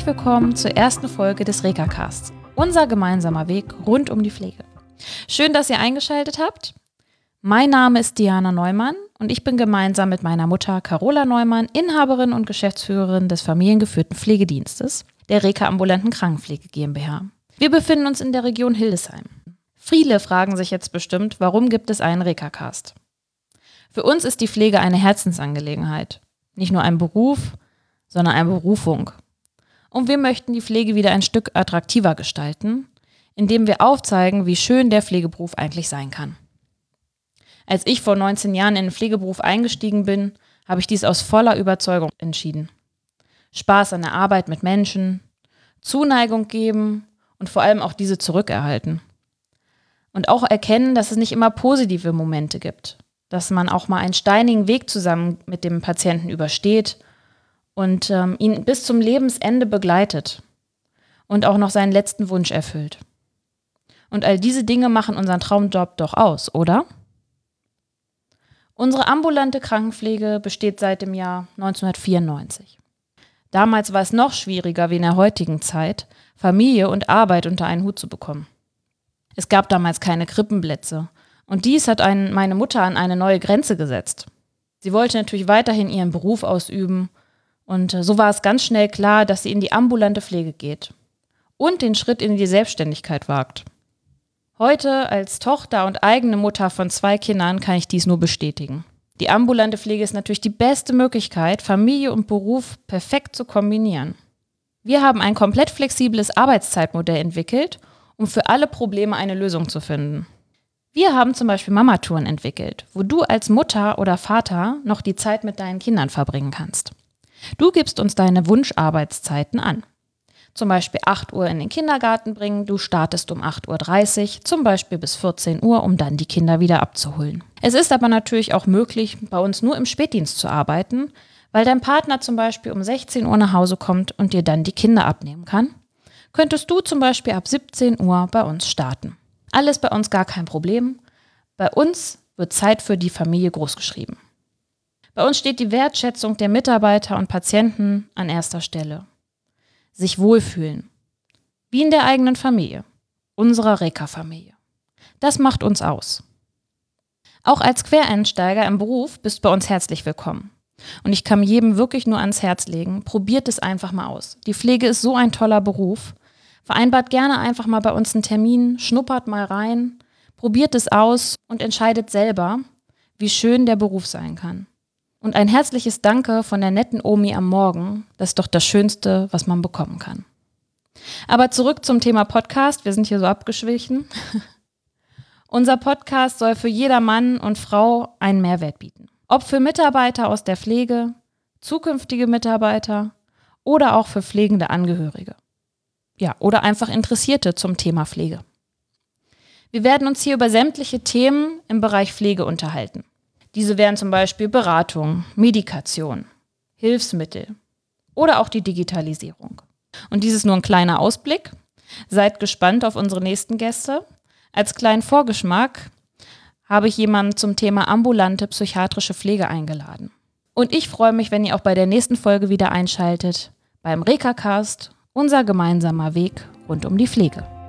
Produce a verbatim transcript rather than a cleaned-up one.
Herzlich willkommen zur ersten Folge des Reka-Casts, unser gemeinsamer Weg rund um die Pflege. Schön, dass ihr eingeschaltet habt. Mein Name ist Diana Neumann und ich bin gemeinsam mit meiner Mutter Carola Neumann Inhaberin und Geschäftsführerin des familiengeführten Pflegedienstes, der Reka Ambulanten Krankenpflege GmbH. Wir befinden uns in der Region Hildesheim. Viele fragen sich jetzt bestimmt, warum gibt es einen Reka-Cast? Für uns ist die Pflege eine Herzensangelegenheit. Nicht nur ein Beruf, sondern eine Berufung. Und wir möchten die Pflege wieder ein Stück attraktiver gestalten, indem wir aufzeigen, wie schön der Pflegeberuf eigentlich sein kann. Als ich vor neunzehn Jahren in den Pflegeberuf eingestiegen bin, habe ich dies aus voller Überzeugung entschieden. Spaß an der Arbeit mit Menschen, Zuneigung geben und vor allem auch diese zurückerhalten. Und auch erkennen, dass es nicht immer positive Momente gibt, dass man auch mal einen steinigen Weg zusammen mit dem Patienten übersteht und ähm, ihn bis zum Lebensende begleitet und auch noch seinen letzten Wunsch erfüllt. Und all diese Dinge machen unseren Traumjob doch aus, oder? Unsere ambulante Krankenpflege besteht seit dem Jahr neunzehnhundertvierundneunzig. Damals war es noch schwieriger wie in der heutigen Zeit, Familie und Arbeit unter einen Hut zu bekommen. Es gab damals keine Krippenplätze und dies hat einen, meine Mutter an eine neue Grenze gesetzt. Sie wollte natürlich weiterhin ihren Beruf ausüben und so war es ganz schnell klar, dass sie in die ambulante Pflege geht und den Schritt in die Selbstständigkeit wagt. Heute als Tochter und eigene Mutter von zwei Kindern kann ich dies nur bestätigen. Die ambulante Pflege ist natürlich die beste Möglichkeit, Familie und Beruf perfekt zu kombinieren. Wir haben ein komplett flexibles Arbeitszeitmodell entwickelt, um für alle Probleme eine Lösung zu finden. Wir haben zum Beispiel Mamatouren entwickelt, wo du als Mutter oder Vater noch die Zeit mit deinen Kindern verbringen kannst. Du gibst uns deine Wunscharbeitszeiten an. Zum Beispiel acht Uhr in den Kindergarten bringen, du startest um acht Uhr dreißig, zum Beispiel bis vierzehn Uhr, um dann die Kinder wieder abzuholen. Es ist aber natürlich auch möglich, bei uns nur im Spätdienst zu arbeiten, weil dein Partner zum Beispiel um sechzehn Uhr nach Hause kommt und dir dann die Kinder abnehmen kann. Könntest du zum Beispiel ab siebzehn Uhr bei uns starten. Alles bei uns gar kein Problem. Bei uns wird Zeit für die Familie großgeschrieben. Bei uns steht die Wertschätzung der Mitarbeiter und Patienten an erster Stelle. Sich wohlfühlen. Wie in der eigenen Familie. Unserer Reka-Familie. Das macht uns aus. Auch als Quereinsteiger im Beruf bist du bei uns herzlich willkommen. Und ich kann jedem wirklich nur ans Herz legen, probiert es einfach mal aus. Die Pflege ist so ein toller Beruf. Vereinbart gerne einfach mal bei uns einen Termin, schnuppert mal rein, probiert es aus und entscheidet selber, wie schön der Beruf sein kann. Und ein herzliches Danke von der netten Omi am Morgen, das ist doch das Schönste, was man bekommen kann. Aber zurück zum Thema Podcast, wir sind hier so abgeschwichen. Unser Podcast soll für jeder Mann und Frau einen Mehrwert bieten. Ob für Mitarbeiter aus der Pflege, zukünftige Mitarbeiter oder auch für pflegende Angehörige. Ja, oder einfach Interessierte zum Thema Pflege. Wir werden uns hier über sämtliche Themen im Bereich Pflege unterhalten. Diese wären zum Beispiel Beratung, Medikation, Hilfsmittel oder auch die Digitalisierung. Und dies ist nur ein kleiner Ausblick. Seid gespannt auf unsere nächsten Gäste. Als kleinen Vorgeschmack habe ich jemanden zum Thema ambulante psychiatrische Pflege eingeladen. Und ich freue mich, wenn ihr auch bei der nächsten Folge wieder einschaltet beim Reka-Cast, unser gemeinsamer Weg rund um die Pflege.